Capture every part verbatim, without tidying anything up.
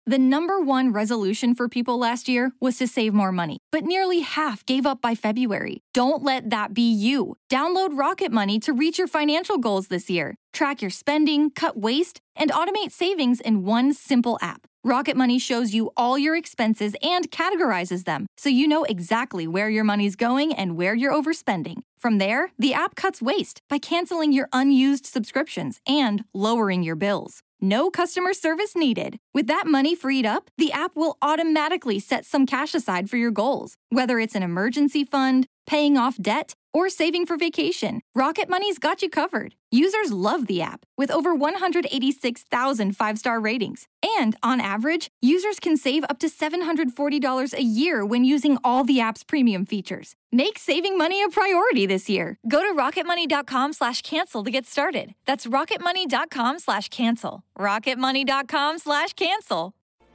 The number one resolution for people last year was to save more money, but nearly half gave up by February. Don't let that be you. Download Rocket Money to reach your financial goals this year. Track your spending, cut waste, and automate savings in one simple app. Rocket Money shows you all your expenses and categorizes them, so you know exactly where your money's going and where you're overspending. From there, the app cuts waste by canceling your unused subscriptions and lowering your bills. No customer service needed. With that money freed up, the app will automatically set some cash aside for your goals. Whether it's an emergency fund, paying off debt, or saving for vacation, Rocket Money's got you covered. Users love the app, with over one hundred eighty-six thousand five-star ratings. And on average, users can save up to seven hundred forty dollars a year when using all the app's premium features. Make saving money a priority this year. Go to rocketmoney.com slash cancel to get started. That's rocketmoney.com slash cancel. rocketmoney.com slash cancel.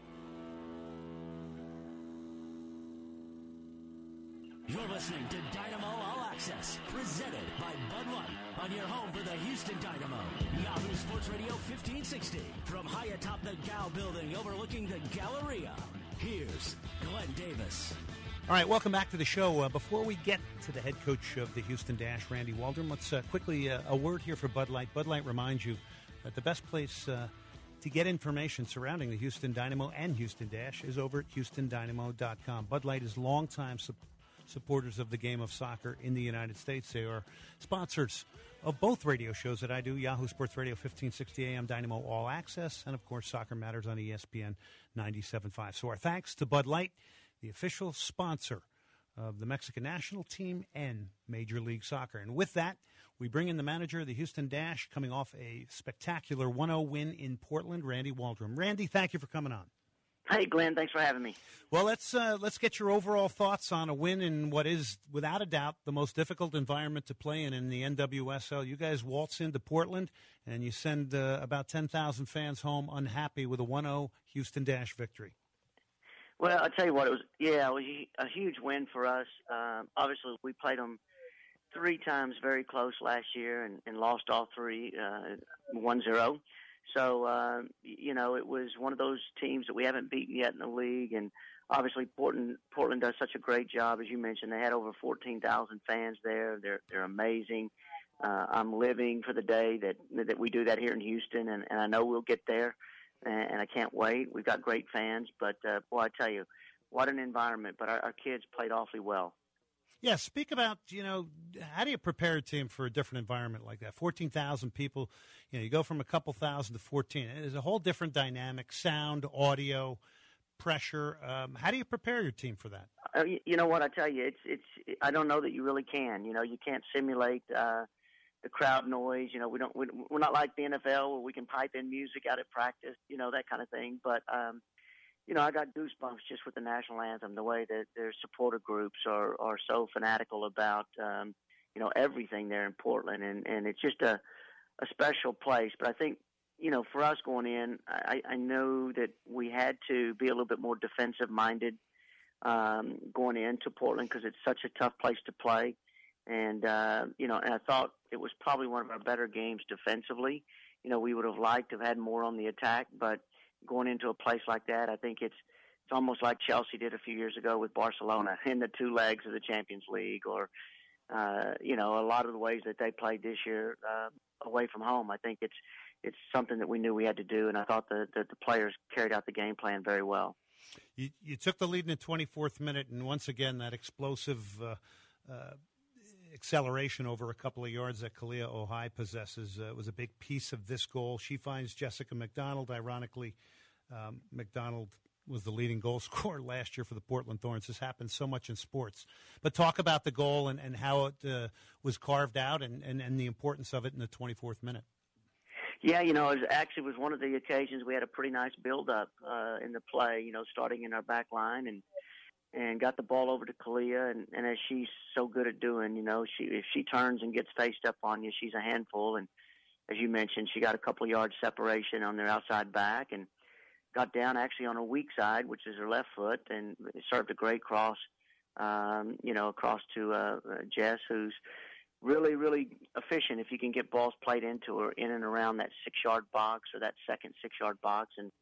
You're listening to Dynamo All Access, presented by Bud Light, on your home for the Houston Dynamo. Yahoo Sports Radio fifteen sixty, from high atop the Gal building overlooking the Galleria. Here's Glenn Davis. All right, welcome back to the show. Uh, before we get to the head coach of the Houston Dash, Randy Waldrum, let's uh, quickly, uh, a word here for Bud Light. Bud Light reminds you that the best place uh, to get information surrounding the Houston Dynamo and Houston Dash is over at houston dynamo dot com. Bud Light is longtime support. supporters of the game of soccer in the United States. They are sponsors of both radio shows that I do, Yahoo Sports Radio fifteen sixty A M, Dynamo All Access, and, of course, Soccer Matters on E S P N ninety-seven point five. So our thanks to Bud Light, the official sponsor of the Mexican national team and Major League Soccer. And with that, we bring in the manager of the Houston Dash, coming off a spectacular one oh win in Portland, Randy Waldrum. Randy, thank you for coming on. Hey, Glenn, thanks for having me. Well, let's uh, let's get your overall thoughts on a win in what is, without a doubt, the most difficult environment to play in in the N W S L. You guys waltz into Portland, and you send uh, about ten thousand fans home unhappy with a one oh Houston Dash victory. Well, I'll tell you what, it was, yeah, it was a huge win for us. Um, obviously, we played them three times very close last year and, and lost all three, uh, one zero. So, uh, you know, it was one of those teams that we haven't beaten yet in the league. And obviously Portland Portland does such a great job. As you mentioned, they had over fourteen thousand fans there. They're they're amazing. Uh, I'm living for the day that that we do that here in Houston, and, and I know we'll get there, and, and I can't wait. We've got great fans. But, uh, boy, I tell you, what an environment. But our, our kids played awfully well. Yeah, speak about, you know, how do you prepare a team for a different environment like that? fourteen thousand people, you know, you go from a couple thousand to fourteen. There's a whole different dynamic, sound, audio, pressure. Um, how do you prepare your team for that? Uh, you, you know what, I tell you, it's, it's, I don't know that you really can. You know, you can't simulate uh, the crowd noise. You know, we don't, we, we're not like the N F L where we can pipe in music out at practice, you know, that kind of thing. But, um, you know, I got goosebumps just with the national anthem, the way that their supporter groups are, are so fanatical about, um, you know, everything there in Portland. And, and it's just a, a special place. But I think, you know, for us going in, I, I know that we had to be a little bit more defensive-minded um, going into Portland because it's such a tough place to play. And, uh, you know, and I thought it was probably one of our better games defensively. You know, we would have liked to have had more on the attack, but going into a place like that, I think it's it's almost like Chelsea did a few years ago with Barcelona in the two legs of the Champions League, or uh, you know, a lot of the ways that they played this year uh, away from home. I think it's it's something that we knew we had to do, and I thought that the, the players carried out the game plan very well. You, you took the lead in the twenty-fourth minute, and once again that explosive uh, uh, acceleration over a couple of yards that Kalia Ohai possesses uh, was a big piece of this goal. She finds Jessica McDonald. Ironically, um, McDonald was the leading goal scorer last year for the Portland Thorns. This happens so much in sports. But talk about the goal and, and how it uh, was carved out and, and, and the importance of it in the twenty-fourth minute. Yeah, you know, it was actually was one of the occasions we had a pretty nice build-up uh, in the play, you know, starting in our back line and and got the ball over to Kalia, and, and as she's so good at doing, you know, she if she turns and gets faced up on you, she's a handful. And as you mentioned, she got a couple of yards separation on their outside back and got down actually on her weak side, which is her left foot, and served a great cross, um, you know, across to uh, Jess, who's really, really efficient if you can get balls played into her in and around that six-yard box or that second six-yard box. And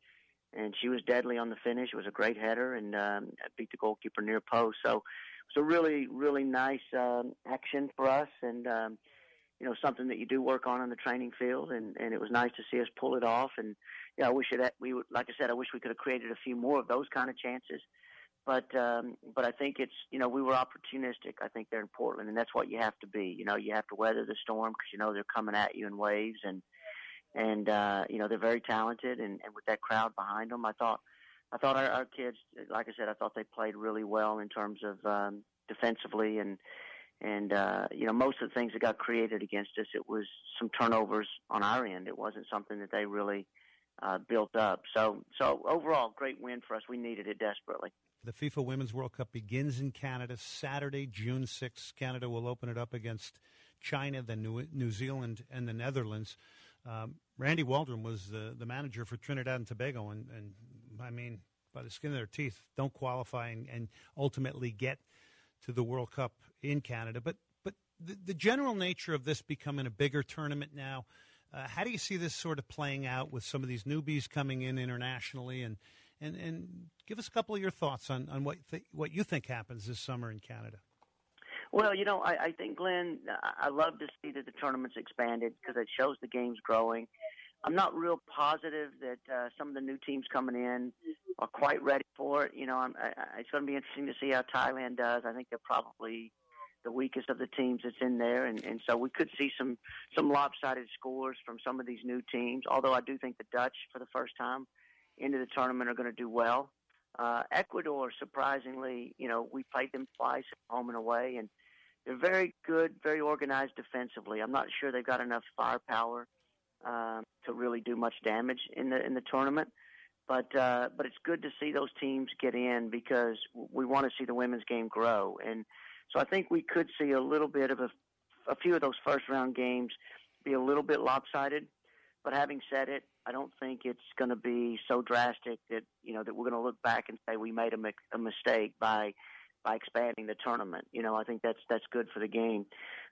and she was deadly on the finish. It was a great header, and um, beat the goalkeeper near post. So it was a really, really nice um, action for us, and um, you know, something that you do work on in the training field, and, and it was nice to see us pull it off. And yeah, I wish it we would, like I said, I wish we could have created a few more of those kind of chances. But um, but I think it's, you know, we were opportunistic. I think they're in Portland, and that's what you have to be. You know, you have to weather the storm because you know they're coming at you in waves, and and uh, you know they're very talented, and, and with that crowd behind them, I thought I thought our, our kids, like I said, I thought they played really well in terms of um, defensively, and and uh, you know most of the things that got created against us, it was some turnovers on our end. It wasn't something that they really uh, built up. So so overall, great win for us. We needed it desperately. The FIFA Women's World Cup begins in Canada Saturday, June sixth. Canada will open it up against China, then New, New Zealand, and the Netherlands. Um, Randy Waldrum was the, the manager for Trinidad and Tobago, and, and I mean, by the skin of their teeth, don't qualify and, and ultimately get to the World Cup in Canada. But but the, the general nature of this becoming a bigger tournament now, uh, how do you see this sort of playing out with some of these newbies coming in internationally? And And and give us a couple of your thoughts on, on what th- what you think happens this summer in Canada. Well, you know, I, I think, Glenn, I love to see that the tournament's expanded because it shows the game's growing. I'm not real positive that uh, some of the new teams coming in are quite ready for it. You know, I'm, I, it's going to be interesting to see how Thailand does. I think they're probably the weakest of the teams that's in there, and, and so we could see some, some lopsided scores from some of these new teams, although I do think the Dutch, for the first time into the tournament, are going to do well. Uh, Ecuador, surprisingly, you know, we played them twice, home and away, and they're very good, very organized defensively. I'm not sure they've got enough firepower um, to really do much damage in the in the tournament, but uh, but it's good to see those teams get in because we want to see the women's game grow, and so I think we could see a little bit of a, a few of those first round games be a little bit lopsided. But having said it, I don't think it's going to be so drastic that, you know, that we're going to look back and say we made a, a mistake by by expanding the tournament. You know, I think that's that's good for the game.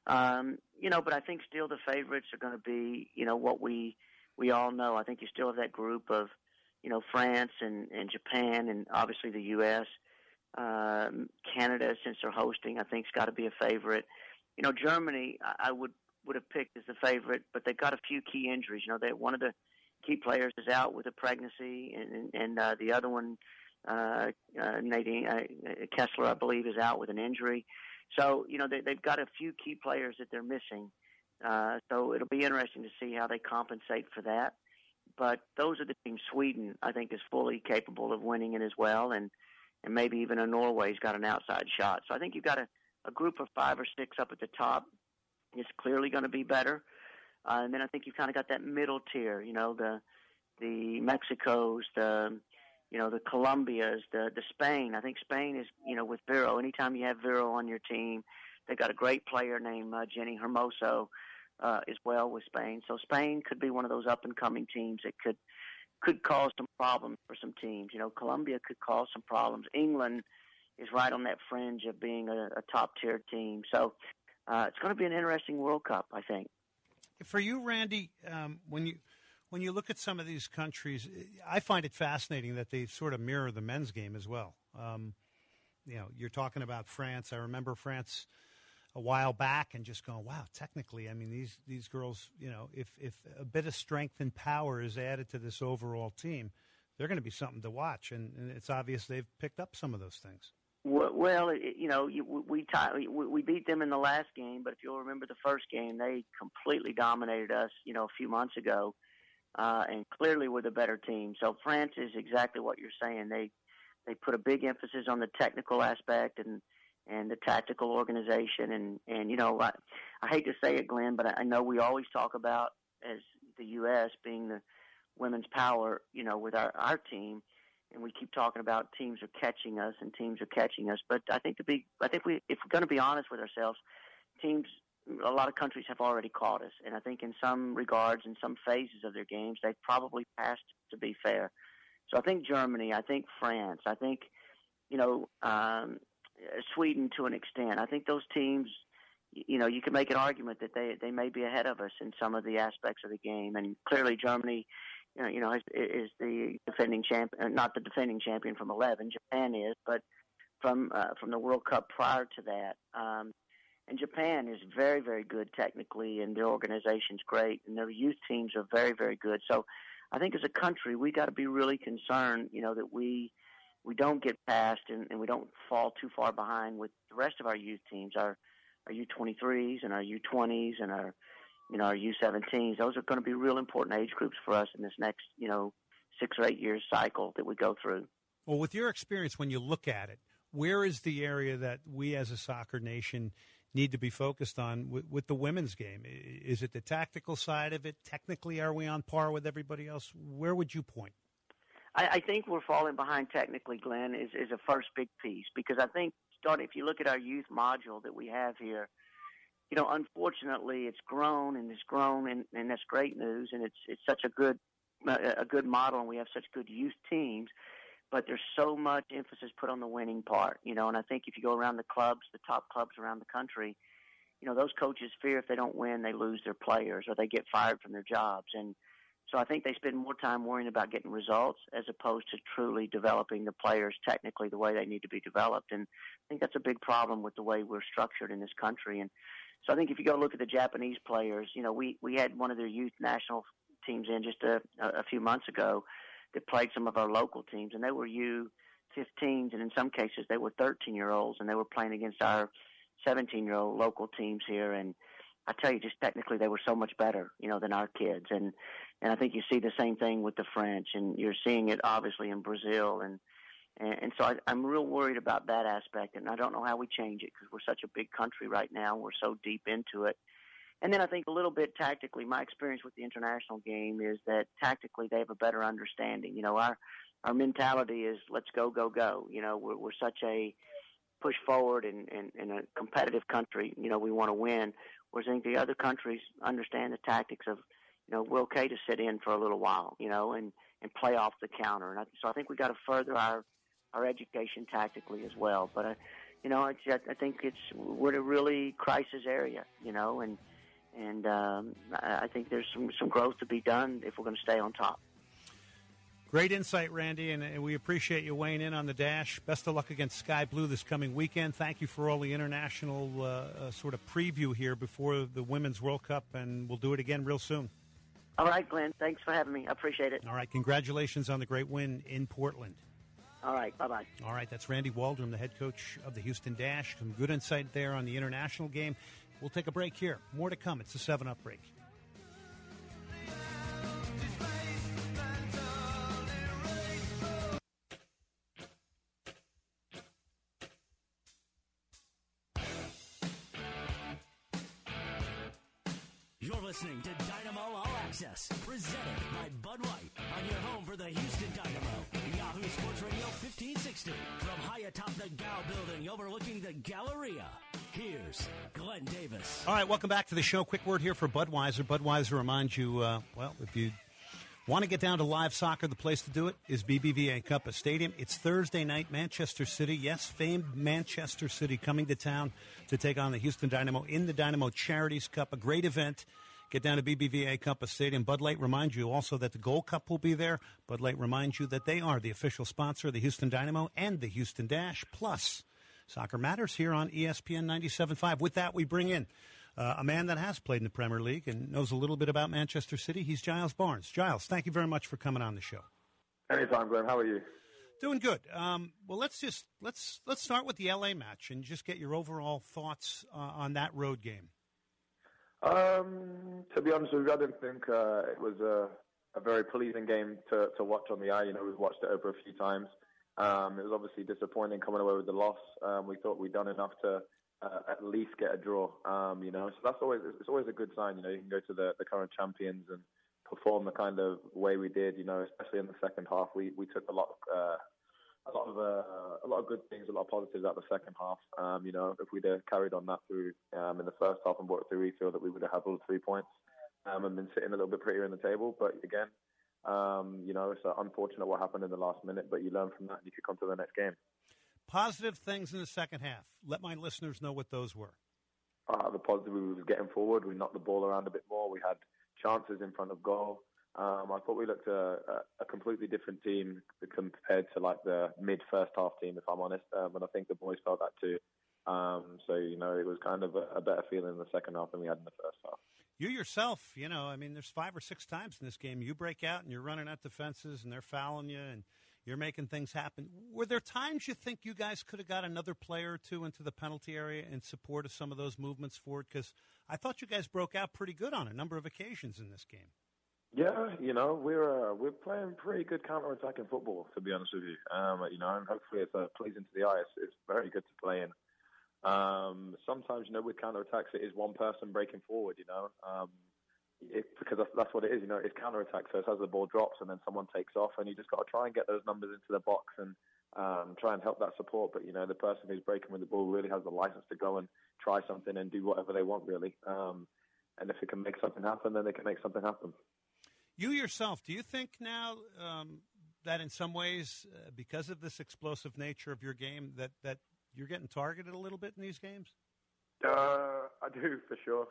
Um, you know, but I think still the favorites are going to be, you know, what we we all know. I think you still have that group of, you know, France and, and Japan and obviously the U S Um, Canada, since they're hosting, I think has got to be a favorite. You know, Germany, I, I would would have picked as the favorite, but they've got a few key injuries. You know, they one of the key players is out with a pregnancy, and and uh, the other one, uh, uh, Nadine uh, Kessler, I believe, is out with an injury. So you know they, they've got a few key players that they're missing. Uh, so it'll be interesting to see how they compensate for that. But those are the teams. Sweden, I think, is fully capable of winning it as well, and and maybe even a Norway's got an outside shot. So I think you've got a, a group of five or six up at the top. It's clearly going to be better. Uh, and then I think you've kind of got that middle tier, you know, the the Mexicos, the, you know, the Colombias, the, the Spain. I think Spain is, you know, with Vero, anytime you have Vero on your team, they've got a great player named uh, Jenny Hermoso uh, as well with Spain. So Spain could be one of those up-and-coming teams that could could cause some problems for some teams. You know, Colombia could cause some problems. England is right on that fringe of being a, a top-tier team. So uh, it's going to be an interesting World Cup, I think. For you, Randy, um, when you when you look at some of these countries, I find it fascinating that they sort of mirror the men's game as well. Um, you know, you're talking about France. I remember France a while back and just going, wow, technically, I mean, these these girls, you know, if, if a bit of strength and power is added to this overall team, they're going to be something to watch. And, and it's obvious they've picked up some of those things. Well, you know, we, we we beat them in the last game, but if you'll remember the first game, they completely dominated us, you know, a few months ago, uh, and clearly were the better team. So France is exactly what you're saying. They they put a big emphasis on the technical aspect and, and the tactical organization. And, and you know, I, I hate to say it, Glenn, but I know we always talk about as the U S being the women's power, you know, with our, our team. And we keep talking about teams are catching us and teams are catching us. But I think to be, I think we, if we're going to be honest with ourselves, teams, a lot of countries have already caught us. And I think in some regards, in some phases of their games, they've probably passed, to be fair. So I think Germany, I think France, I think, you know, um, Sweden to an extent. I think those teams, you know, you can make an argument that they, they may be ahead of us in some of the aspects of the game. And clearly Germany you know, you know, is, is the defending champion, not the defending champion from eleven. Japan is, but from uh, from the World Cup prior to that. Um, and Japan is very, very good technically, and their organization's great, and their youth teams are very, very good. So I think as a country, we got to be really concerned, you know, that we we don't get past and, and we don't fall too far behind with the rest of our youth teams, our our U twenty-threes and our U twenties and our, you know, our U seventeens. Those are going to be real important age groups for us in this next, you know, six or eight years cycle that we go through. Well, with your experience, when you look at it, where is the area that we as a soccer nation need to be focused on with, with the women's game? Is it the tactical side of it? Technically, are we on par with everybody else? Where would you point? I, I think we're falling behind technically, Glenn, is, is a first big piece. Because I think, starting, if you look at our youth module that we have here, you know, unfortunately, it's grown and it's grown, and, and that's great news. And it's it's such a good a good model, and we have such good youth teams. But there's so much emphasis put on the winning part, you know, and I think if you go around the clubs, the top clubs around the country, you know, those coaches fear if they don't win, they lose their players or they get fired from their jobs. And so I think they spend more time worrying about getting results as opposed to truly developing the players technically the way they need to be developed. And I think that's a big problem with the way we're structured in this country. And so I think if you go look at the Japanese players, you know, we, we had one of their youth national teams in just a, a few months ago that played some of our local teams, and they were U fifteens, and in some cases they were thirteen-year-olds, and they were playing against our seventeen-year-old local teams here. And I tell you, just technically they were so much better, you know, than our kids. And and I think you see the same thing with the French, and you're seeing it obviously in Brazil. And and, and so I, I'm real worried about that aspect, and I don't know how we change it because we're such a big country right now. We're so deep into it. And then I think a little bit tactically, my experience with the international game is that tactically they have a better understanding. You know, our our mentality is let's go, go, go. You know, we're, we're such a push forward and in, in, in a competitive country. You know, we want to win. Whereas I think the other countries understand the tactics of, you know, we're okay to sit in for a little while, you know, and, and play off the counter. And I, so I think we got to further our, our education tactically as well. But, I, you know, it's, I think it's we're in a really crisis area, you know, and And um, I think there's some, some growth to be done if we're going to stay on top. Great insight, Randy, and, and we appreciate you weighing in on the Dash. Best of luck against Sky Blue this coming weekend. Thank you for all the international uh, uh, sort of preview here before the Women's World Cup, and we'll do it again real soon. All right, Glenn. Thanks for having me. I appreciate it. All right. Congratulations on the great win in Portland. All right. Bye-bye. All right. That's Randy Waldrum, the head coach of the Houston Dash. Some good insight there on the international game. We'll take a break here. More to come. It's a seven up break. You're listening to Dynamo All Access, presented by Bud White, on your home for the Houston Dynamo. Yahoo Sports Radio fifteen sixty, from high atop the Gow Building overlooking the Galleria. Here's Glenn Davis. All right, welcome back to the show. Quick word here for Budweiser. Budweiser reminds you, uh, well, if you want to get down to live soccer, the place to do it is B B V A Cup Stadium. It's Thursday night, Manchester City. Yes, famed Manchester City coming to town to take on the Houston Dynamo in the Dynamo Charities Cup. A great event. Get down to B B V A Cup Stadium. Bud Light reminds you also that the Gold Cup will be there. Bud Light reminds you that they are the official sponsor of the Houston Dynamo and the Houston Dash. Plus, Soccer Matters here on E S P N ninety-seven point five. With that, we bring in uh, a man that has played in the Premier League and knows a little bit about Manchester City. He's Giles Barnes. Giles, thank you very much for coming on the show. Anytime, Glenn. How are you? Doing good. Um, well, let's just let's let's start with the L A match and just get your overall thoughts uh, on that road game. Um, to be honest with you, I didn't think uh, it was a, a very pleasing game to, to watch on the eye. You know, we've watched it over a few times. Um, it was obviously disappointing coming away with the loss. Um, we thought we'd done enough to uh, at least get a draw. Um, you know, so that's always it's always a good sign. You know, you can go to the, the current champions and perform the kind of way we did. You know, especially in the second half, we, we took a lot uh, a lot of uh, a lot of good things, a lot of positives out of the second half. Um, you know, if we'd have carried on that through um, in the first half and brought it through, we feel that we would have had all the three points um, and been sitting a little bit prettier in the table. But again, um, you know, it's uh, unfortunate what happened in the last minute, but you learn from that and you kick on to the next game. Positive things in the second half. Let my listeners know what those were. Uh, the positive, we was getting forward. We knocked the ball around a bit more. We had chances in front of goal. Um, I thought we looked a, a completely different team compared to like the mid first half team, if I'm honest. Um, and I think the boys felt that too. Um, so, you know, it was kind of a, a better feeling in the second half than we had in the first half. You yourself, you know, I mean, there's five or six times in this game you break out and you're running at defenses and they're fouling you and you're making things happen. Were there times you think you guys could have got another player or two into the penalty area in support of some of those movements forward? Because I thought you guys broke out pretty good on a number of occasions in this game. Yeah, you know, we're uh, we're playing pretty good counter-attacking football, to be honest with you. Um, you know, and hopefully it's uh, pleasing to the eye. It's, it's very good to play in. Um, sometimes, you know, with counter-attacks, it is one person breaking forward, you know, um, it, because that's, that's what it is, you know, it's counter-attack. So it's as the ball drops and then someone takes off, and you just got to try and get those numbers into the box and um, try and help that support. But, you know, the person who's breaking with the ball really has the license to go and try something and do whatever they want, really. Um, and if it can make something happen, then they can make something happen. You yourself, do you think now um, that in some ways, uh, because of this explosive nature of your game, that, that you're getting targeted a little bit in these games? Uh, I do, for sure.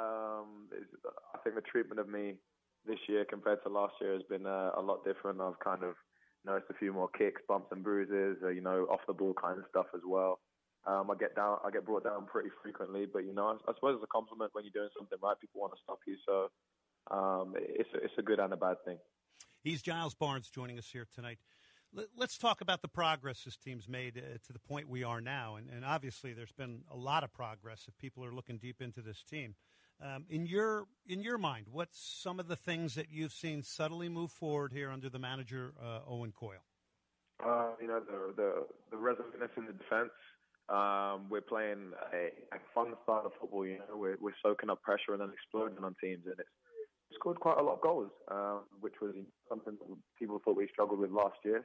Um, I think the treatment of me this year compared to last year has been uh, a lot different. I've kind of noticed a few more kicks, bumps and bruises, uh, you know, off the ball kind of stuff as well. Um, I get down, I get brought down pretty frequently, but, you know, I, I suppose it's a compliment when you're doing something right. People want to stop you, so Um, it's, it's a good and a bad thing. He's Giles Barnes joining us here tonight. Let's talk about the progress this team's made uh, to the point we are now. And, and obviously there's been a lot of progress if people are looking deep into this team. Um, in your in your mind, what's some of the things that you've seen subtly move forward here under the manager, uh, Owen Coyle? Uh, you know, the, the, the resoluteness in the defense. Um, we're playing a, a fun style of football, you know. We're, we're soaking up pressure and then exploding on teams, and it's scored quite a lot of goals, uh, which was something that people thought we struggled with last year.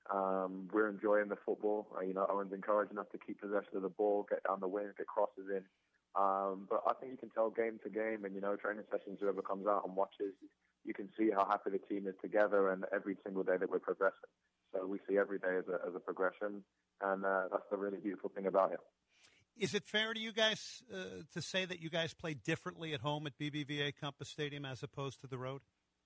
Um, we're enjoying the football. Uh, you know, Owen's encouraging us to keep possession of the ball, get down the wing, get crosses in. Um, but I think you can tell game to game, and, you know, training sessions, whoever comes out and watches, you can see how happy the team is together, and every single day that we're progressing. So we see every day as a, as a progression, and uh, that's the really beautiful thing about it. Is it fair to you guys uh, to say that you guys play differently at home at B B V A Compass Stadium as opposed to the road?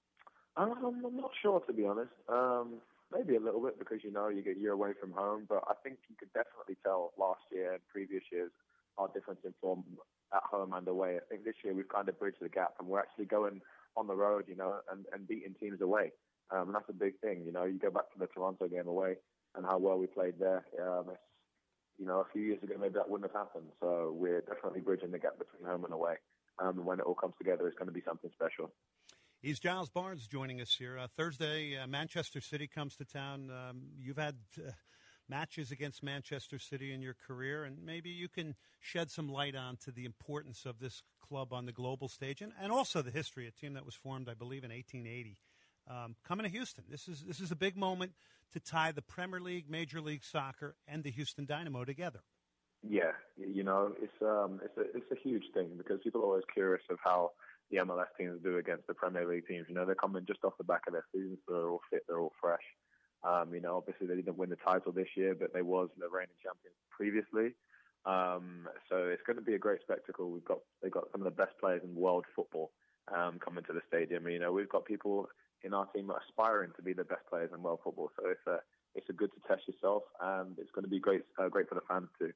I'm, I'm not sure, to be honest. Um, maybe a little bit because, you know, you get a year away from home. But I think you could definitely tell last year and previous years our difference in form at home and away. I think this year we've kind of bridged the gap and we're actually going on the road, you know, and, and beating teams away. Um, and that's a big thing. You know, you go back to the Toronto game away and how well we played there. Um, it's, You know, a few years ago, maybe that wouldn't have happened. So we're definitely bridging the gap between home and away. Um, and when it all comes together, it's going to be something special. He's Giles Barnes joining us here. Uh, Thursday, uh, Manchester City comes to town. Um, you've had uh, matches against Manchester City in your career, and maybe you can shed some light on to the importance of this club on the global stage and, and also the history, a team that was formed, I believe, in eighteen eighty. Um, coming to Houston, this is this is a big moment to tie the Premier League, Major League Soccer, and the Houston Dynamo together. Yeah, you know, it's um, it's a it's a huge thing because people are always curious of how the M L S teams do against the Premier League teams. You know, they're coming just off the back of their seasons, so they're all fit, they're all fresh. Um, you know, obviously they didn't win the title this year, but they was the reigning champions previously. Um, so it's going to be a great spectacle. We've got they've got some of the best players in world football um, coming to the stadium. You know, we've got people in our team aspiring to be the best players in world football. So it's a it's a good to test yourself, and it's going to be great uh, great for the fans too.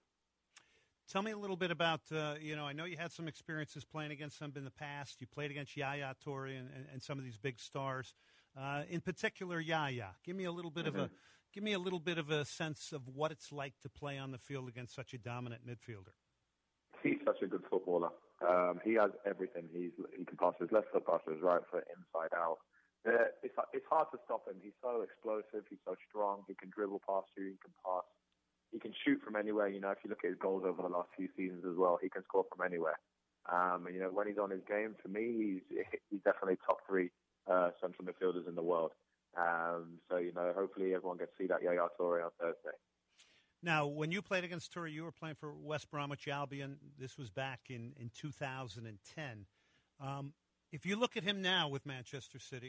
Tell me a little bit about, uh, you know, I know you had some experiences playing against them in the past. You played against Yaya Toure and, and, and some of these big stars. Uh, in particular, Yaya. Give me a little bit mm-hmm. of a give me a little bit of a sense of what it's like to play on the field against such a dominant midfielder. He's such a good footballer. Um, he has everything. He's he can pass his left foot, pass his right foot, inside out. Uh, it's it's hard to stop him. He's so explosive. He's so strong. He can dribble past you. He can pass. He can shoot from anywhere. You know, if you look at his goals over the last few seasons as well, he can score from anywhere. Um, and, you know, when he's on his game, for me, he's he's definitely top three uh, central midfielders in the world. Um, so, you know, hopefully everyone gets to see that Yaya Toure on Thursday. Now, when you played against Toure, you were playing for West Bromwich Albion. This was back in, in two thousand ten. Um, if you look at him now with Manchester City,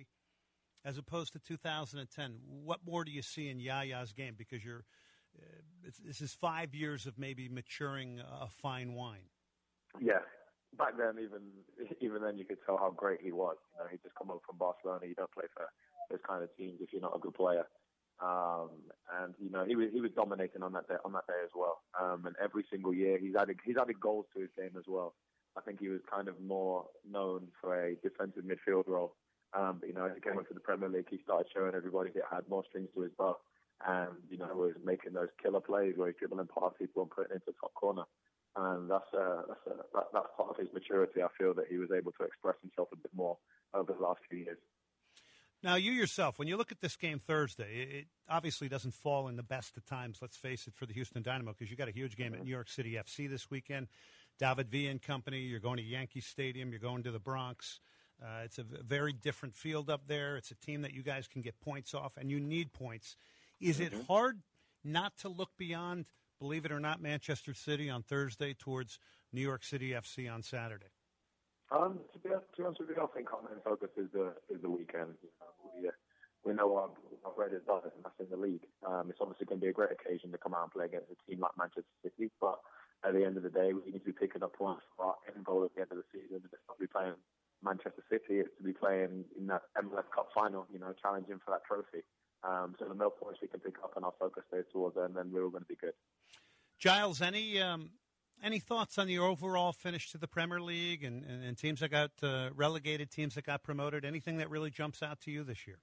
as opposed to two thousand ten, what more do you see in Yaya's game? Because you're uh, this is five years of maybe maturing a fine wine. Yeah, back then, even even then, you could tell how great he was. You know, he'd just come over from Barcelona. You don't play for those kind of teams if you're not a good player. Um, and you know, he was he was dominating on that day on that day as well. Um, and every single year, he's added he's added goals to his game as well. I think he was kind of more known for a defensive midfield role. Um, but, you know, as he came into the Premier League, he started showing everybody that had more strings to his bow. And, you know, was making those killer plays where he's dribbling past people and putting it into top corner. And that's, uh, that's, uh, that, that's part of his maturity. I feel that he was able to express himself a bit more over the last few years. Now, you yourself, when you look at this game Thursday, it obviously doesn't fall in the best of times, let's face it, for the Houston Dynamo, because you got a huge game mm-hmm. at New York City F C this weekend. David Villa and company, you're going to Yankee Stadium, you're going to the Bronx. Uh, it's a very different field up there. It's a team that you guys can get points off, and you need points. Is mm-hmm. it hard not to look beyond, believe it or not, Manchester City on Thursday towards New York City F C on Saturday? Um, to be, to be honest with you, I think our main focus is the is the weekend. You know, we, uh, we know our, our bread is done, and that's in the league. Um, it's obviously going to be a great occasion to come out and play against a team like Manchester City, but at the end of the day, we need to be picking up points for our end goal at the end of the season. It's not to be playing Manchester City, it's to be playing in that M L S Cup final, you know, challenging for that trophy. Um, so the more points we can pick up and our focus stays towards it, and then we're all going to be good. Giles, any um, any thoughts on the overall finish to the Premier League and, and, and teams that got uh, relegated, teams that got promoted? Anything that really jumps out to you this year?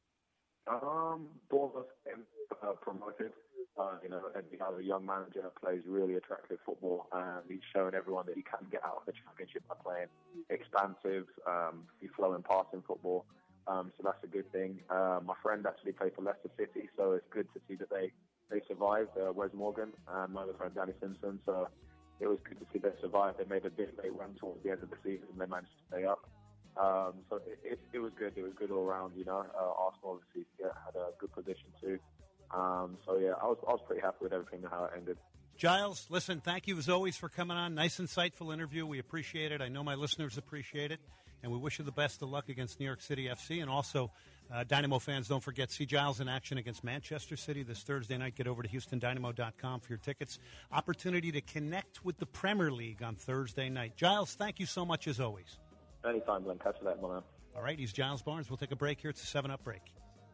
Um, Bournemouth uh, promoted. Uh, you know, and we have a young manager that plays really attractive football, and he's showing everyone that he can get out of the Championship by playing expansive, um, free-flowing passing football. Um, so that's a good thing. Uh, my friend actually played for Leicester City, so it's good to see that they, they survived. Uh, Wes Morgan and my other friend Danny Simpson. So it was good to see they survived. They made a big late run towards the end of the season, and they managed to stay up. Um, so it, it, it was good. It was good all around. You know, uh, Arsenal obviously yeah, had a good position too. Um, so, yeah, I was I was pretty happy with everything and how it ended. Giles, listen, thank you as always for coming on. Nice, insightful interview. We appreciate it. I know my listeners appreciate it. And we wish you the best of luck against New York City F C. And also, uh, Dynamo fans, don't forget, see Giles in action against Manchester City this Thursday night. Get over to Houston Dynamo dot com for your tickets. Opportunity to connect with the Premier League on Thursday night. Giles, thank you so much as always. Anytime, Glenn. Catch you later, man. All right, he's Giles Barnes. We'll take a break here. It's a seven up break.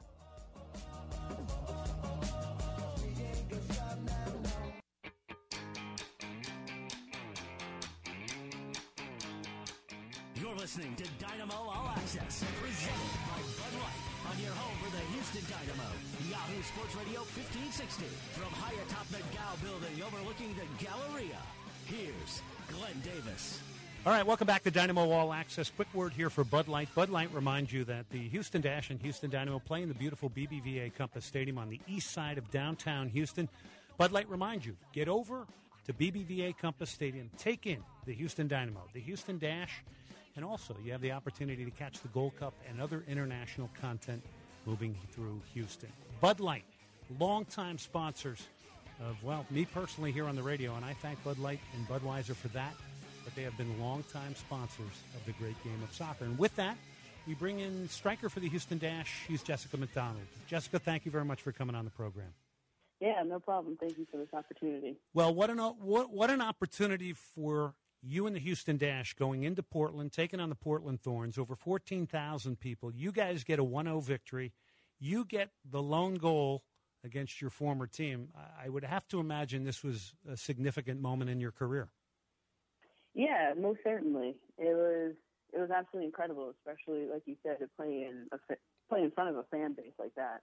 You're listening to Dynamo All Access, presented by Bud Light, on your home for the Houston Dynamo. Yahoo Sports Radio fifteen sixty, from high atop the Gow building overlooking the Galleria. Here's Glenn Davis. All right, welcome back to Dynamo All Access. Quick word here for Bud Light. Bud Light reminds you that the Houston Dash and Houston Dynamo play in the beautiful B B V A Compass Stadium on the east side of downtown Houston. Bud Light reminds you, get over to B B V A Compass Stadium. Take in the Houston Dynamo, the Houston Dash, and also you have the opportunity to catch the Gold Cup and other international content moving through Houston. Bud Light, longtime sponsors of, well, me personally here on the radio, and I thank Bud Light and Budweiser for that. But they have been longtime sponsors of the great game of soccer. And with that, we bring in striker for the Houston Dash. She's Jessica McDonald. Jessica, thank you very much for coming on the program. Yeah, no problem. Thank you for this opportunity. Well, what an what, what an opportunity for you and the Houston Dash going into Portland, taking on the Portland Thorns, over fourteen thousand people. You guys get a one oh victory. You get the lone goal against your former team. I would have to imagine this was a significant moment in your career. Yeah, most certainly. It was it was absolutely incredible, especially, like you said, to play in, a, play in front of a fan base like that.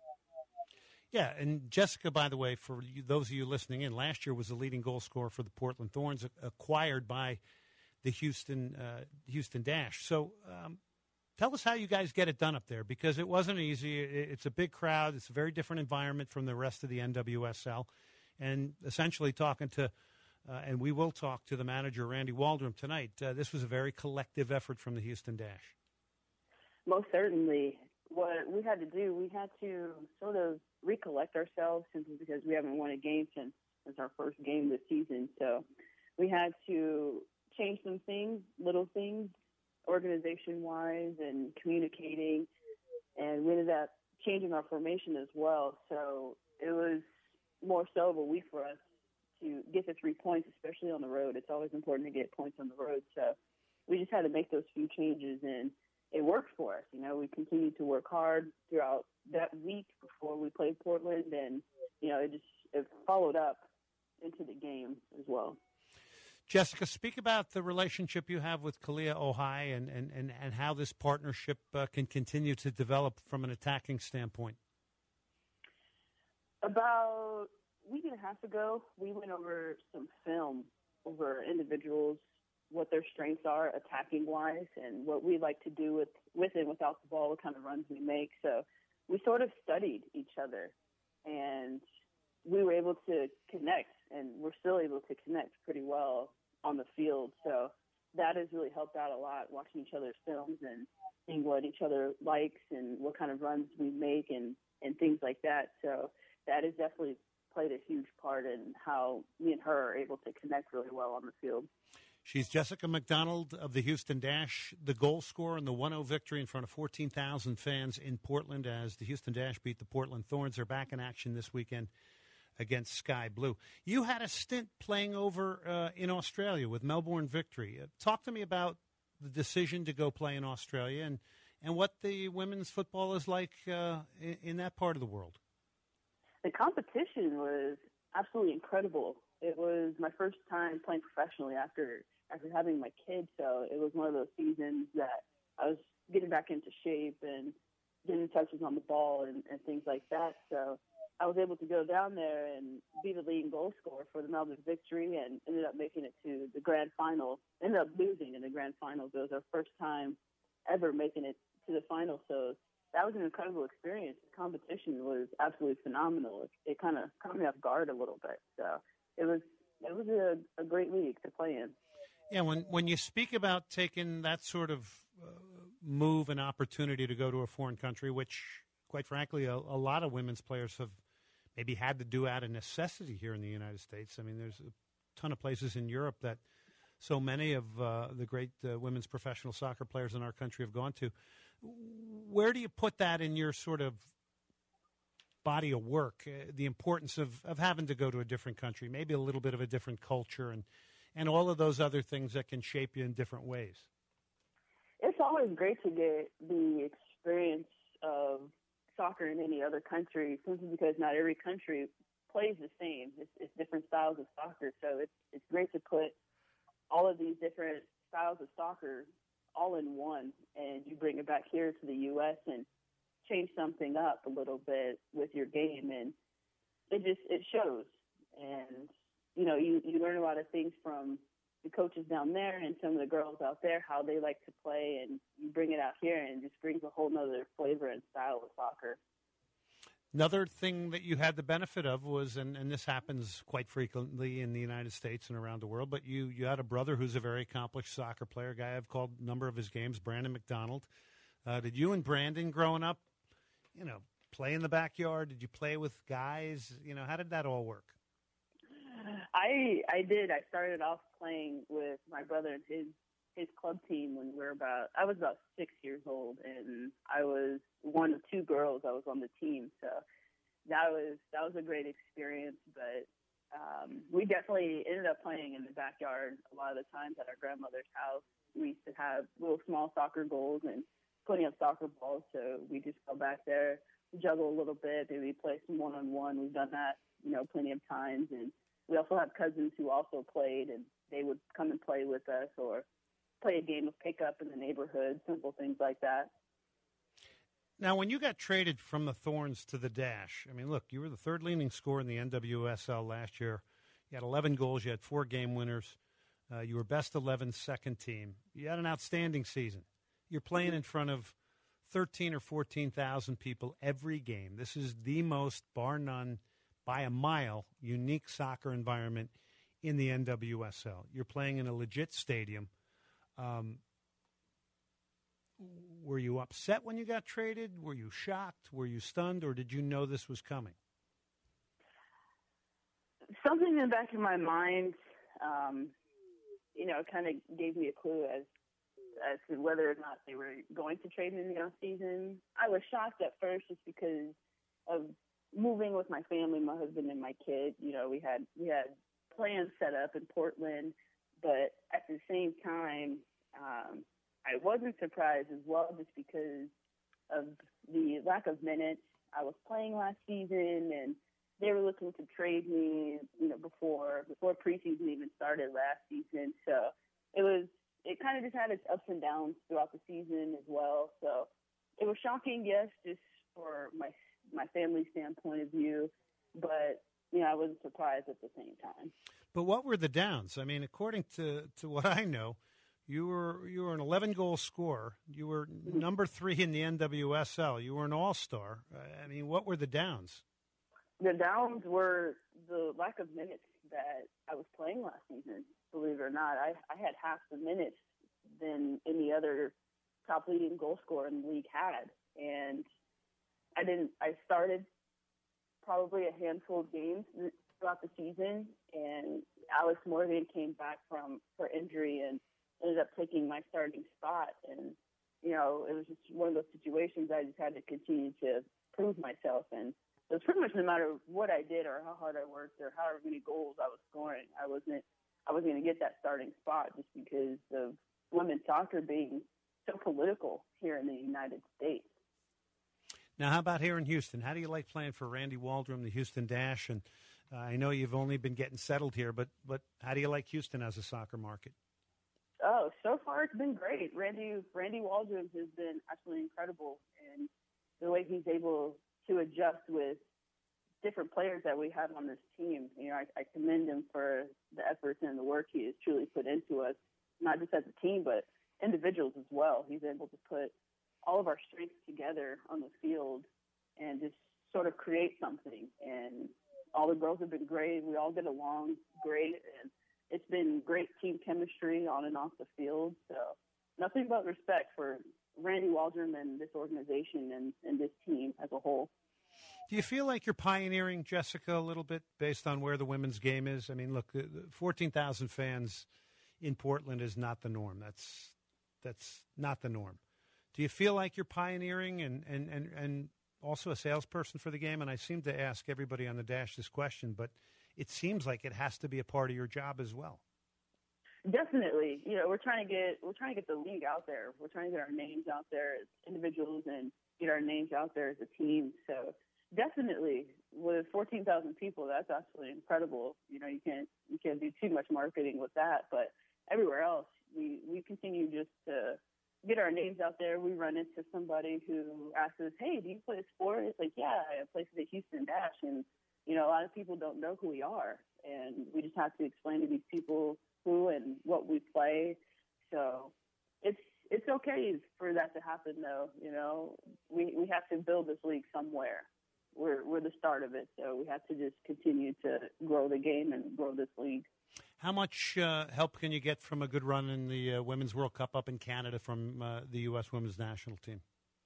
Yeah, and Jessica, by the way, for you, those of you listening in, last year was the leading goal scorer for the Portland Thorns, acquired by the Houston uh, Houston Dash. So um, tell us how you guys get it done up there, because it wasn't easy. It's a big crowd. It's a very different environment from the rest of the N W S L. And essentially talking to Uh, and we will talk to the manager, Randy Waldrum, tonight. Uh, this was a very collective effort from the Houston Dash. Most certainly. What we had to do, we had to sort of recollect ourselves, simply because we haven't won a game since, since our first game this season. So we had to change some things, little things, organization-wise and communicating, and we ended up changing our formation as well. So it was more so of a week for us to get the three points, especially on the road. It's always important to get points on the road. So we just had to make those few changes, and it worked for us. You know, we continued to work hard throughout that week before we played Portland, and, you know, it just it followed up into the game as well. Jessica, speak about the relationship you have with Kealia Ohai and, and, and, and how this partnership uh, can continue to develop from an attacking standpoint. About a week and a half ago, we went over some film over individuals, what their strengths are attacking-wise, and what we like to do with, with and without the ball, what kind of runs we make. So we sort of studied each other, and we were able to connect, and we're still able to connect pretty well on the field. So that has really helped out a lot, watching each other's films and seeing what each other likes and what kind of runs we make and, and things like that. So that has definitely played a huge part in how me and her are able to connect really well on the field. She's Jessica McDonald of the Houston Dash, the goal scorer in the one oh victory in front of fourteen thousand fans in Portland as the Houston Dash beat the Portland Thorns. They're back in action this weekend against Sky Blue. You had a stint playing over uh, in Australia with Melbourne Victory. Uh, talk to me about the decision to go play in Australia and, and what the women's football is like uh, in, in that part of the world. The competition was absolutely incredible. It was my first time playing professionally after after having my kids, so it was one of those seasons that I was getting back into shape and getting touches on the ball and, and things like that. So I was able to go down there and be the leading goal scorer for the Melbourne Victory and ended up making it to the grand final. Ended up losing in the grand final. It was our first time ever making it to the final, so that was an incredible experience. The competition was absolutely phenomenal. It, it kind of caught me off guard a little bit, so it was it was a, a great league to play in. Yeah, when when you speak about taking that sort of uh, move and opportunity to go to a foreign country, which, quite frankly, a, a lot of women's players have maybe had to do out of necessity here in the United States. I mean, there's a ton of places in Europe that so many of uh, the great uh, women's professional soccer players in our country have gone to. Where do you put that in your sort of body of work, uh, the importance of, of having to go to a different country, maybe a little bit of a different culture, and, and all of those other things that can shape you in different ways? It's always great to get the experience of soccer in any other country, simply because not every country plays the same. It's, it's different styles of soccer, so it's it's great to put all of these different styles of soccer all in one, and you bring it back here to the U S and change something up a little bit with your game, and it just it shows. And you know, you you learn a lot of things from the coaches down there and some of the girls out there, how they like to play, and you bring it out here and it just brings a whole nother flavor and style of soccer. Another thing that you had the benefit of was, and, and this happens quite frequently in the United States and around the world, but you, you had a brother who's a very accomplished soccer player, a guy I've called a number of his games, Brandon McDonald. Uh, did you and Brandon growing up, you know, play in the backyard? Did you play with guys? You know, how did that all work? I I did. I started off playing with my brother and his his club team when we were about I was about six years old, and I was one of two girls. I was on the team, so that was that was a great experience. But um, we definitely ended up playing in the backyard a lot of the times at our grandmother's house. We used to have little small soccer goals and plenty of soccer balls, so we just go back there, juggle a little bit, maybe play some one-on-one. We've done that, you know, plenty of times. And we also have cousins who also played, and they would come and play with us or play a game of pickup in the neighborhood, simple things like that. Now, when you got traded from the Thorns to the Dash, I mean, look, you were the third leading scorer in the N W S L last year. You had eleven goals. You had four game winners. Uh, you were best eleven second team. You had an outstanding season. You're playing in front of thirteen or fourteen thousand people every game. This is the most, bar none, by a mile, unique soccer environment in the N W S L. You're playing in a legit stadium. Um, were you upset when you got traded? Were you shocked? Were you stunned? Or did you know this was coming? Something in the back of my mind, um, you know, kind of gave me a clue as as to whether or not they were going to trade me in the off season. I was shocked at first just because of moving with my family, my husband and my kid. You know, we had we had plans set up in Portland, but at the same time, Um, I wasn't surprised as well just because of the lack of minutes. I was playing last season, and they were looking to trade me, you know, before before preseason even started last season. So it was it kind of just had its ups and downs throughout the season as well. So it was shocking, yes, just for my my family standpoint of view, but you know, I wasn't surprised at the same time. But what were the downs? I mean, according to, to what I know, you were you were an eleven goal scorer. You were mm-hmm. number three in the N W S L. You were an all-star. I mean, what were the downs? The downs were the lack of minutes that I was playing last season. Believe it or not, I, I had half the minutes than any other top leading goal scorer in the league had, and I didn't. I started probably a handful of games throughout the season, and Alex Morgan came back from her injury and ended up taking my starting spot. And you know, it was just one of those situations I just had to continue to prove myself. And it was pretty much no matter what I did or how hard I worked or however many goals I was scoring, I wasn't I wasn't going to get that starting spot just because of women's soccer being so political here in the United States. Now, how about here in Houston? How do you like playing for Randy Waldrum, the Houston Dash? And uh, I know you've only been getting settled here, but but how do you like Houston as a soccer market? Oh, so far it's been great. Randy Randy Waldrum has been absolutely incredible, and the way he's able to adjust with different players that we have on this team. You know, I, I commend him for the efforts and the work he has truly put into us, not just as a team, but individuals as well. He's able to put all of our strengths together on the field and just sort of create something. And all the girls have been great. We all get along great, and it's been great team chemistry on and off the field. So nothing but respect for Randy Waldrum and this organization and, and this team as a whole. Do you feel like you're pioneering, Jessica, a little bit based on where the women's game is? I mean, look, fourteen thousand fans in Portland is not the norm. That's that's not the norm. Do you feel like you're pioneering and, and, and, and also a salesperson for the game? And I seem to ask everybody on the Dash this question, but it seems like it has to be a part of your job as well. Definitely. You know, we're trying to get we're trying to get the league out there. We're trying to get our names out there as individuals and get our names out there as a team. So definitely, with fourteen thousand people, that's absolutely incredible. You know, you can't you can't do too much marketing with that. But everywhere else, we, we continue just to get our names out there. We run into somebody who asks us, "Hey, do you play a sport?" It's like, "Yeah, I play for the Houston Dash," and you know, a lot of people don't know who we are, and we just have to explain to these people who and what we play. So it's it's okay for that to happen, though. You know, we we have to build this league somewhere. We're we're the start of it, so we have to just continue to grow the game and grow this league. How much uh, help can you get from a good run in the uh, Women's World Cup up in Canada from uh, the U S Women's National Team?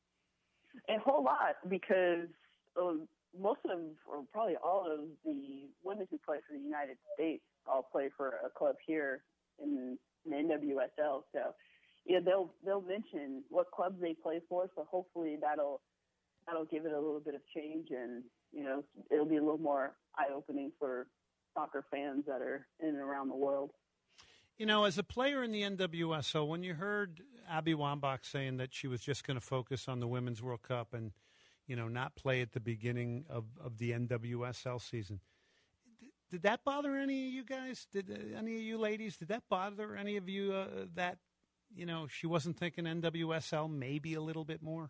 A whole lot, because uh, most of, or probably all of the women who play for the United States all play for a club here in the N W S L. So, yeah, they'll they'll mention what clubs they play for. So hopefully that'll that'll give it a little bit of change, and you know, it'll be a little more eye opening for soccer fans that are in and around the world. You know, as a player in the N W S L, when you heard Abby Wambach saying that she was just going to focus on the Women's World Cup and, you know, not play at the beginning of, of the N W S L season, did, did that bother any of you guys? Did uh, any of you ladies, did that bother any of you uh, that, you know, she wasn't thinking N W S L maybe a little bit more?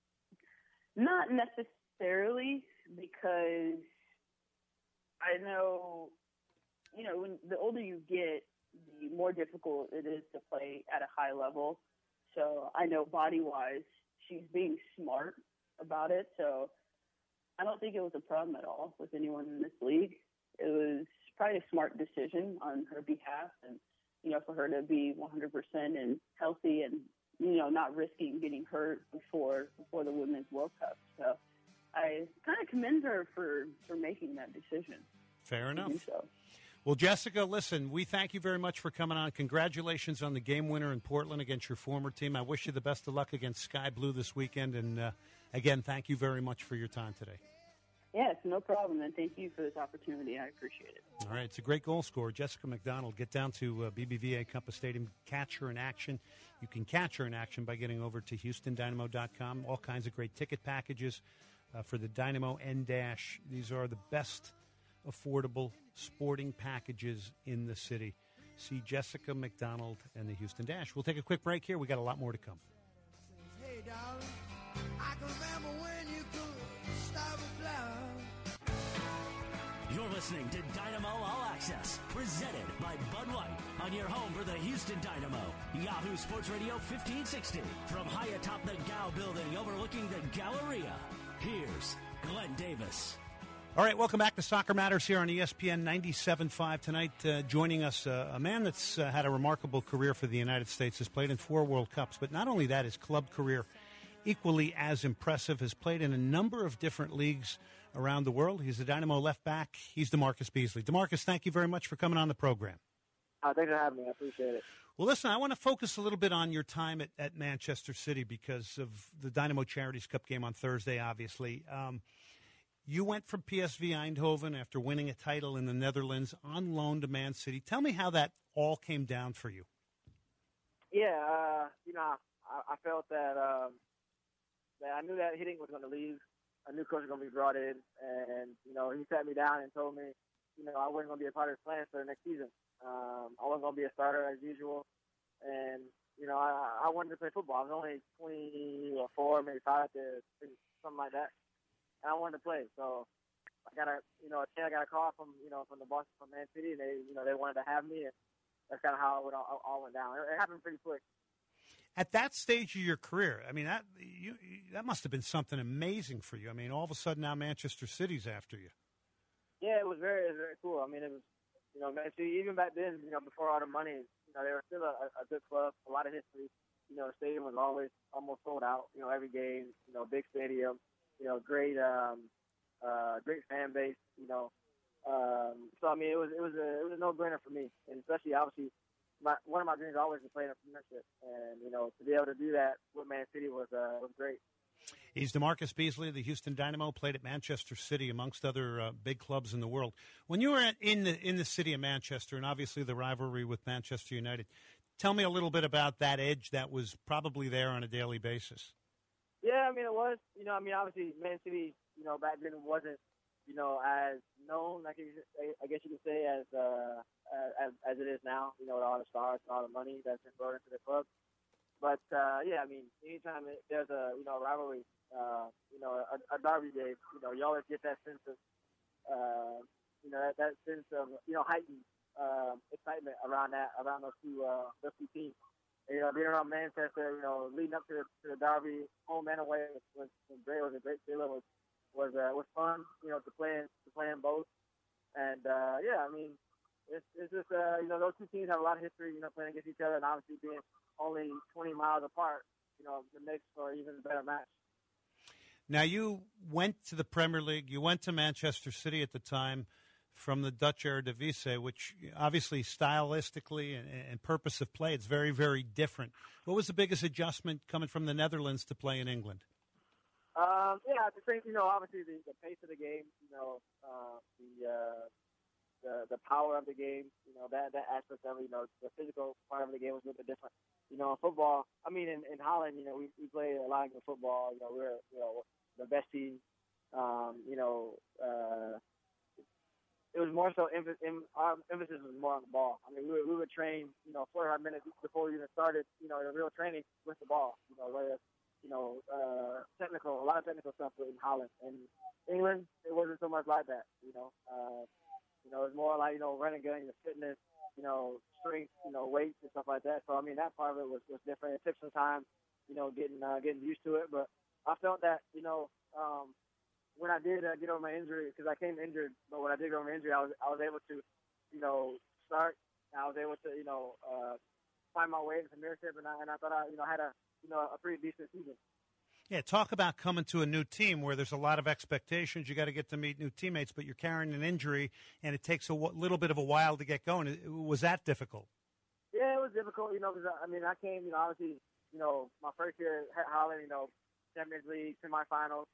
Not necessarily, because I know, you know, when the older you get, the more difficult it is to play at a high level. So I know body-wise, she's being smart about it. So I don't think it was a problem at all with anyone in this league. It was probably a smart decision on her behalf, and, you know, for her to be one hundred percent and healthy and, you know, not risking getting hurt before before the Women's World Cup. So I kind of commend her for, for making that decision. Fair enough. So. Well, Jessica, listen, we thank you very much for coming on. Congratulations on the game winner in Portland against your former team. I wish you the best of luck against Sky Blue this weekend. And, uh, again, thank you very much for your time today. Yes, no problem, and thank you for this opportunity. I appreciate it. All right, it's a great goal scorer, Jessica McDonald. Get down to uh, B B V A Compass Stadium, catch her in action. You can catch her in action by getting over to Houston Dynamo dot com. All kinds of great ticket packages uh, for the Dynamo N-Dash. These are the best affordable sporting packages in the city. See Jessica McDonald and the Houston Dash. We'll take a quick break here. We got a lot more to come. Hey, darling, I can remember when you could stop a cloud. You're listening to Dynamo All Access, presented by Bud White, on your home for the Houston Dynamo. Yahoo Sports Radio fifteen sixty, from high atop the Gow building overlooking the Galleria. Here's Glenn Davis. All right, welcome back to Soccer Matters here on E S P N ninety-seven point five. Tonight, uh, joining us, uh, a man that's uh, had a remarkable career for the United States, has played in four World Cups, but not only that, his club career equally as impressive, has played in a number of different leagues around the world. He's the Dynamo left back. He's DeMarcus Beasley. DeMarcus, thank you very much for coming on the program. Uh, thanks for having me. I appreciate it. Well, listen, I want to focus a little bit on your time at, at Manchester City because of the Dynamo Charities Cup game on Thursday, obviously. Um, you went from P S V Eindhoven after winning a title in the Netherlands on loan to Man City. Tell me how that all came down for you. Yeah, uh, you know, I, I felt that, um, that I knew that Hiddink was going to leave. A new coach was going to be brought in, and, you know, he sat me down and told me, you know, I wasn't going to be a part of his plans for the next season. Um, I wasn't going to be a starter as usual, and, you know, I, I wanted to play football. I was only twenty-four, maybe five, to something like that, and I wanted to play. So I got a, you know, I got a call from, you know, from the boss from Man City, and they, you know, they wanted to have me, and that's kind of how it all, all went down. It, it happened pretty quick. At that stage of your career, I mean, that you, that must have been something amazing for you. I mean, all of a sudden now Manchester City's after you. Yeah, it was very, very cool. I mean, it was, you know, Man City, even back then, you know, before all the money, you know, they were still a, a good club, a lot of history. You know, the stadium was always almost sold out, you know, every game, you know, big stadium, you know, great, um, uh, great fan base, you know. Um, so, I mean, it was, it was a, it was a no-brainer for me, and especially, obviously, My, one of my dreams always was playing in Premiership, and you know to be able to do that with Man City was uh, was great. He's DeMarcus Beasley, the Houston Dynamo, played at Manchester City amongst other uh, big clubs in the world. When you were at, in the in the city of Manchester, and obviously the rivalry with Manchester United, tell me a little bit about that edge that was probably there on a daily basis. Yeah, I mean it was. You know, I mean obviously Man City, you know, back then wasn't, you know, as known, like I guess you could say, as uh, as as it is now. You know, with all the stars and all the money that's been brought into the club. But uh, yeah, I mean, anytime there's a you know rivalry, uh, you know, a, a derby game, you know, you always get that sense of, uh, you know, that, that sense of you know heightened uh, excitement around that around those two uh, those two teams. And, you know, being around Manchester, you know, leading up to the, to the derby, home and away was, was great. It was a great feeling. It was was uh, was fun, you know, to play in, to play in both. And uh, yeah, I mean, it's it's just uh, you know those two teams have a lot of history, you know, playing against each other, and obviously being only twenty miles apart, you know, it makes for an even better match. Now, you went to the Premier League. You went to Manchester City at the time from the Dutch Eredivisie, which obviously stylistically and, and purpose of play, it's very, very different. What was the biggest adjustment coming from the Netherlands to play in England? Um, yeah, I think, you know, obviously the, the pace of the game, you know, uh, the, uh, the the power of the game, you know, that, that aspect of it, you know, the physical part of the game was a little bit different. You know, in football, I mean, in, in Holland, you know, we, we play a lot of good football. You know, we're, you know, the best team. Um, you know, uh, it was more so, emph- em- our emphasis was more on the ball. I mean, we would, we would train, you know, forty-five minutes before we even started, you know, the real training with the ball, you know, whether you know, uh, technical, a lot of technical stuff in Holland. In England, it wasn't so much like that, you know. Uh, you know, it was more like, you know, running, gun, your fitness, you know, strength, you know, weights and stuff like that. So, I mean, that part of it was, was different. It took some time, you know, getting uh, getting used to it. But I felt that, you know, um, when I did uh, get over my injury, because I came injured, but when I did get over my injury, I was, I was able to, you know, start. I was able to, you know, uh, find my way into Premiership, and I, and I thought I, you know, had a, you know, a pretty decent season. Yeah, talk about coming to a new team where there's a lot of expectations. You got to get to meet new teammates, but you're carrying an injury, and it takes a w- little bit of a while to get going. It, was that difficult? Yeah, it was difficult, you know, because, I mean, I came, you know, obviously, you know, my first year at Holland, you know, Champions League, semifinals,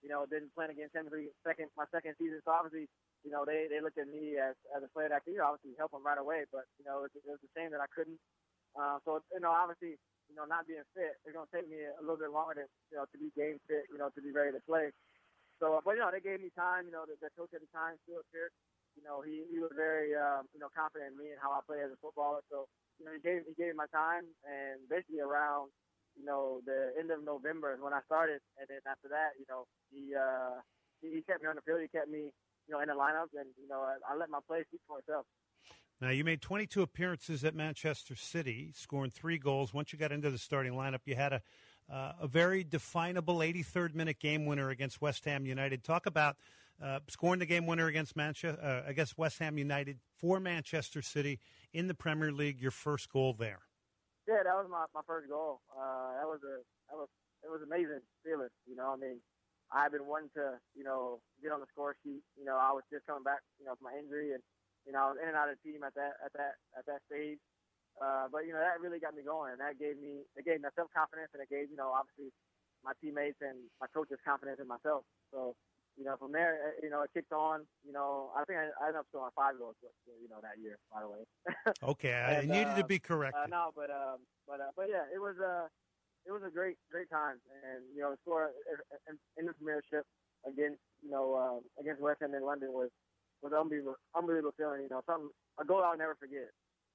you know, didn't plan against him for second my second season. So obviously, you know, they, they looked at me as, as a player that could, you know, obviously help them right away. But, you know, it, it was a shame that I couldn't. Uh, so, you know, obviously, you know, not being fit, it's going to take me a little bit longer to, you know, to be game fit, you know, to be ready to play. So, but, you know, they gave me time. You know, the, the coach at the time, Stuart Pierce, you know, he, he was very, um, you know, confident in me and how I play as a footballer. So, you know, he gave, he gave me my time. And basically around, you know, the end of November is when I started. And then after that, you know, he, uh, he, he kept me on the field. He kept me, you know, in the lineup, and, you know, I, I let my play speak for itself. Now, you made twenty-two appearances at Manchester City, scoring three goals. Once you got into the starting lineup, you had a uh, a very definable eighty-third minute game winner against West Ham United. Talk about uh, scoring the game winner against Manchester, uh, against West Ham United for Manchester City in the Premier League, your first goal there. Yeah, that was my, my first goal. Uh, that was a that was it was amazing feeling. You know, I mean, I've been wanting to, you know, get on the score sheet. You know, I was just coming back, you know, from my injury, and, you know, I was in and out of the team at that at that at that stage. Uh, but you know, that really got me going, and that gave me it gave me self confidence, and it gave, you know, obviously my teammates and my coaches confidence in myself. So, you know, from there, you know, it kicked on. You know, I think I, I ended up scoring five goals, you know, that year, by the way. Okay, I and, needed uh, to be corrected. Uh, no, but um, but uh, but yeah, it was a uh, it was a great great time, and you know, score in, in the Premiership against, you know, uh, against West Ham in London was was unbelievable, unbelievable feeling. You know, something a goal I'll never forget.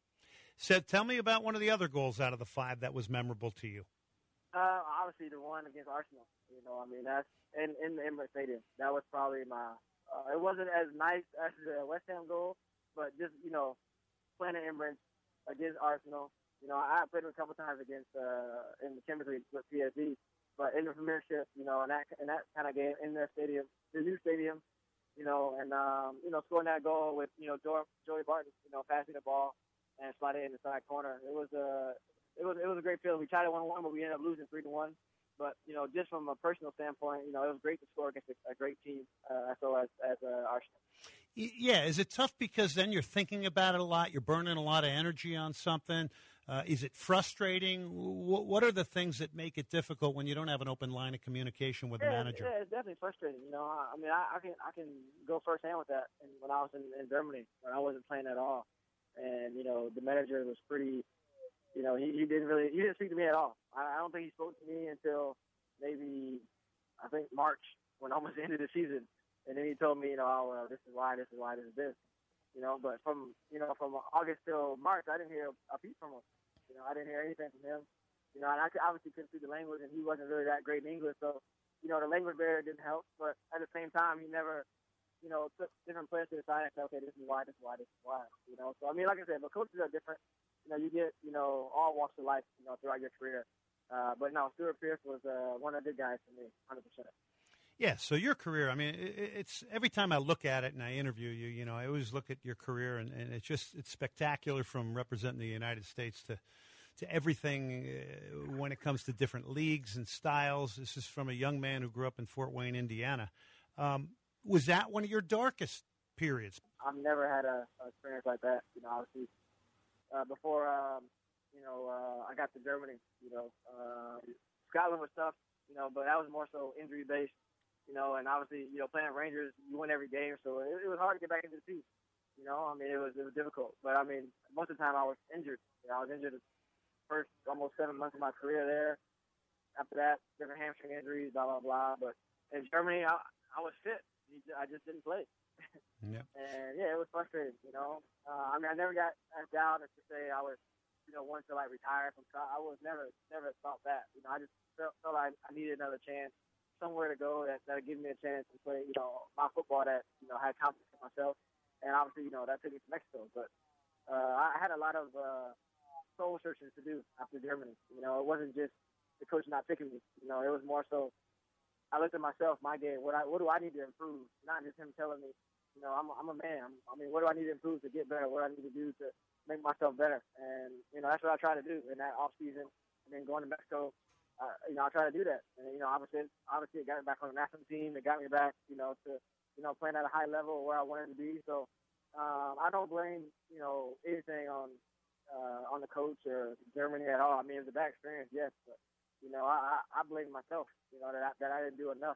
Seth, tell me about one of the other goals out of the five that was memorable to you. Uh, obviously the one against Arsenal. You know, I mean, that's in in the Emirates Stadium. That was probably my. Uh, it wasn't as nice as the West Ham goal, but just, you know, playing at Emirates against Arsenal. You know, I played them a couple times against uh, in the Champions League with P S V, but in the Premiership, you know, in that in that kind of game in their stadium, the new stadium, you know, and um, you know, scoring that goal with, you know, Joey, Joey Barton, you know, passing the ball and sliding in the side corner. It was a it was it was a great feeling. We tried it one one, but we ended up losing three to one. But, you know, just from a personal standpoint, you know, it was great to score against a, a great team, uh, as well as, as uh, Arsenal. Yeah, is it tough because then you're thinking about it a lot, you're burning a lot of energy on something? Uh, is it frustrating? W- what are the things that make it difficult when you don't have an open line of communication with yeah, the manager? Yeah, it's definitely frustrating. You know, I, I mean, I, I can I can go firsthand with that. And when I was in, in Germany, when I wasn't playing at all, and, you know, the manager was pretty. You know, he, he didn't really, he didn't speak to me at all. I, I don't think he spoke to me until maybe, I think, March, when almost the end of the season. And then he told me, you know, oh, well, this is why, this is why, this is this. You know, but from, you know, from August till March, I didn't hear a peep from him. You know, I didn't hear anything from him. You know, and I obviously couldn't speak the language, and he wasn't really that great in English. So, you know, the language barrier didn't help. But at the same time, he never, you know, took different players to the side and said, okay, this is why, this is why, this is why. You know, so, I mean, like I said, but coaches are different. You know, you get, you know, all walks of life, you know, throughout your career. Uh, but no, Stuart Pierce was uh, one of the good guys for me, one hundred percent. Yeah, so your career, I mean, it's every time I look at it and I interview you, you know, I always look at your career, and, and it's just, it's spectacular from representing the United States to, to everything uh, when it comes to different leagues and styles. This is from a young man who grew up in Fort Wayne, Indiana. Um, was that one of your darkest periods? I've never had a, a experience like that, you know, obviously. Uh, before, um, you know, uh, I got to Germany, you know, uh, Scotland was tough, you know, but that was more so injury-based, you know, and obviously, you know, playing at Rangers, you win every game, so it, it was hard to get back into the team, you know. I mean, it was it was difficult. But, I mean, most of the time I was injured. You know, I was injured the first almost seven months of my career there. After that, different hamstring injuries, blah, blah, blah. But in Germany, I, I was fit. I just didn't play. Yeah. And yeah, it was frustrating, you know. Uh, I mean, I never got down to say I was, you know, wanted to like retire from soccer. I was never, never thought that. You know, I just felt, felt like I needed another chance, somewhere to go that that would give me a chance to play, you know, my football that, you know, had confidence in myself. And obviously, you know, that took me to Mexico. But uh, I had a lot of uh, soul searching to do after Germany. You know, it wasn't just the coach not picking me. You know, it was more so I looked at myself, my game. What I, what do I need to improve? Not just him telling me. You know, I'm, I'm a man. I'm, I mean, what do I need to improve to get better? What do I need to do to make myself better? And, you know, that's what I try to do in that off season. And then going to Mexico, uh, you know, I try to do that. And, you know, obviously, obviously it got me back on the national team. It got me back, you know, to, you know, playing at a high level where I wanted to be. So um, I don't blame, you know, anything on uh, on the coach or Germany at all. I mean, it was a bad experience, yes. But, you know, I, I blame myself, you know, that I, that I didn't do enough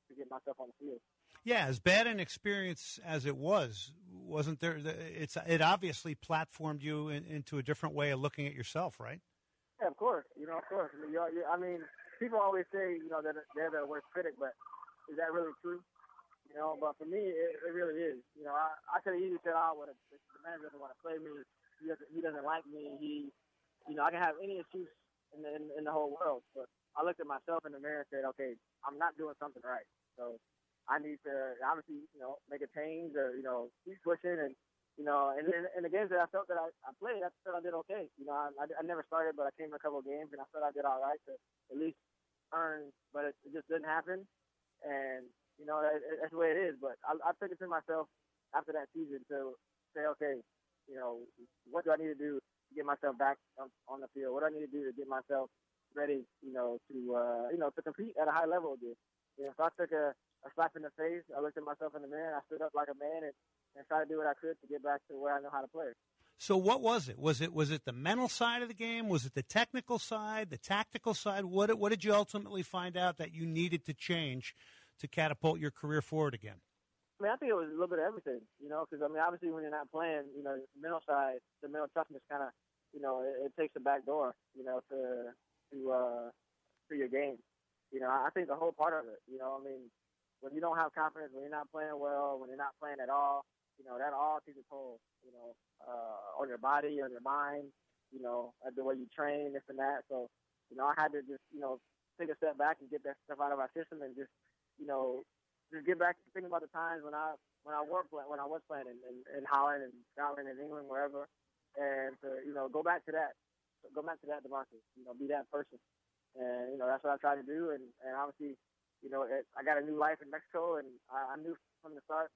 to get myself on the field. Yeah, as bad an experience as it was, wasn't there? It's it obviously platformed you in, into a different way of looking at yourself, right? Yeah, of course. You know, of course. I mean, you're, you're, I mean people always say, you know, that they're the worst critic, but is that really true? You know, but for me, it, it really is. You know, I, I could have easily said, oh, well, the, the manager doesn't want to play me. He doesn't, he doesn't like me. He, you know, I can have any excuse in the, in, in the whole world. But I looked at myself in the mirror and said, okay, I'm not doing something right. So I need to obviously, you know, make a change or, you know, keep pushing. And, you know, and in, in the games that I felt that I, I played, I felt I did okay. You know, I, I, I never started, but I came in a couple of games, and I felt I did all right to at least earn, but it, it just didn't happen. And, you know, that, that's the way it is. But I, I took it to myself after that season to say, okay, you know, what do I need to do to get myself back on, on the field? What do I need to do to get myself ready, you know, to, uh, you know, to compete at a high level again? You know, so I took a, a slap in the face. I looked at myself in the mirror, and I stood up like a man and, and tried to do what I could to get back to where I know how to play. So what was it? Was it was it the mental side of the game? Was it the technical side, the tactical side? What what did you ultimately find out that you needed to change to catapult your career forward again? I mean, I think it was a little bit of everything, you know, because, I mean, obviously when you're not playing, you know, the mental side, the mental toughness kind of, you know, it, it takes the back door, you know, to to uh, to your game. You know, I think the whole part of it, you know, I mean, when you don't have confidence, when you're not playing well, when you're not playing at all, you know, that all takes a toll, you know, uh, on your body, on your mind, you know, the way you train, this and that. So, you know, I had to just, you know, take a step back and get that stuff out of my system and just, you know, just get back to thinking about the times when I when I worked when I was playing in, in, in Holland and Scotland and England, wherever, and to, you know, go back to that, go back to that DeMarcus, you know, be that person. And, you know, that's what I try to do. And, and obviously, you know, it, I got a new life in Mexico, and I, I knew from the start,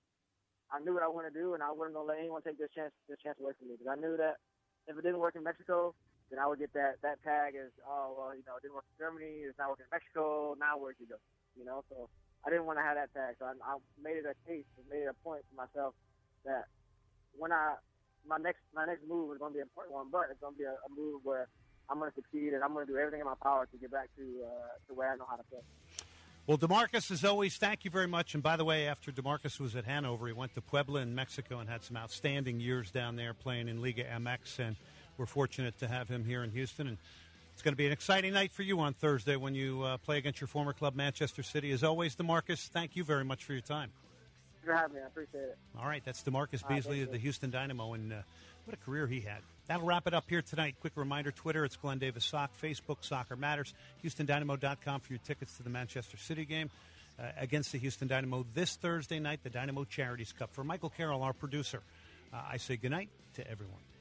I knew what I wanted to do, and I wasn't going to let anyone take this chance this chance away from me. Because I knew that if it didn't work in Mexico, then I would get that, that tag as, oh, well, you know, it didn't work in Germany, it's not working in Mexico, now where'd you go? You know, so I didn't want to have that tag. So I, I made it a case, and made it a point for myself that when I, my next my next move is going to be an important one, but it's going to be a, a move where I'm going to succeed, and I'm going to do everything in my power to get back to uh, to where I know how to play. Well, DeMarcus, as always, thank you very much. And by the way, after DeMarcus was at Hanover, he went to Puebla in Mexico and had some outstanding years down there playing in Liga M X, and we're fortunate to have him here in Houston. And it's going to be an exciting night for you on Thursday when you uh, play against your former club, Manchester City. As always, DeMarcus, thank you very much for your time. Thanks for having me. I appreciate it. All right, that's DeMarcus Beasley of the Houston Dynamo, and uh, what a career he had. That'll wrap it up here tonight. Quick reminder, Twitter, it's Glenn Davis Sock. Facebook, Soccer Matters. Houston Dynamo dot com for your tickets to the Manchester City game uh, against the Houston Dynamo this Thursday night, the Dynamo Charities Cup. For Michael Carroll, our producer, uh, I say goodnight to everyone.